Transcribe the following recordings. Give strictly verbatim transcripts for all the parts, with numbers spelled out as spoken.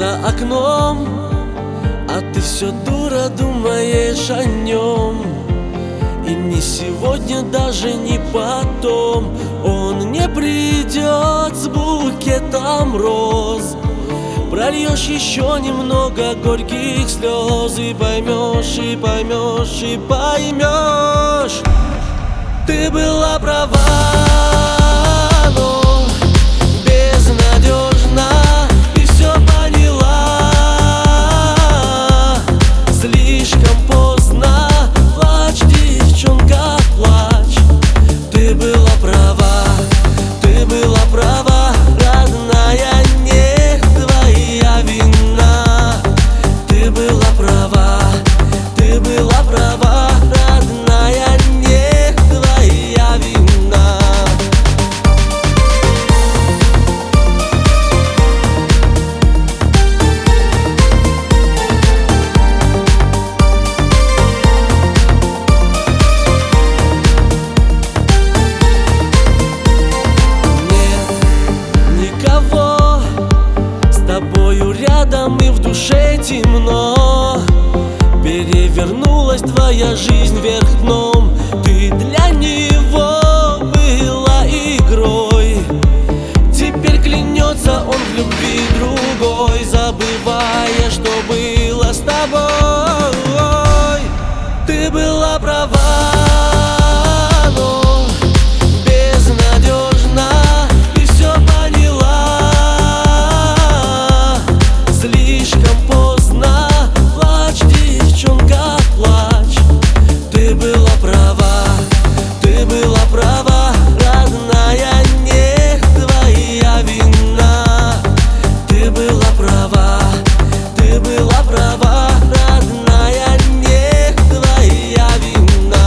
за окном, а ты все дура думаешь о нем. И не сегодня, даже не потом он не придет с букетом роз. Прольешь еще немного горьких слез, и поймешь, и поймешь, и поймешь. Ты была права, но безнадежна, и все поняла. Слишком поздно, плачь, девчонка, плачь. Ты была права, ты была права, родная, не твоя вина. Ты была права, ты была права, родная, не твоя вина. Рядом и в душе темно. Перевернулась твоя жизнь вверх дном. Ты для него была игрой. Теперь клянется он в любви другой, забывая, что было с тобой. Ты была права, но безнадежна, и все поняла. Слишком поздно, плачь, девчонка, плачь. Ты была права, ты была права, родная, не твоя вина. Ты была права, ты была права, родная, не твоя вина.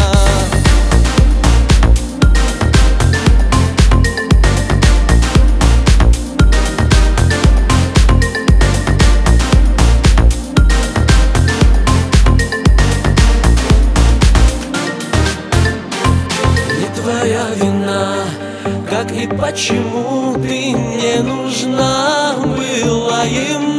Твоя вина, как и почему ты не нужна была ему.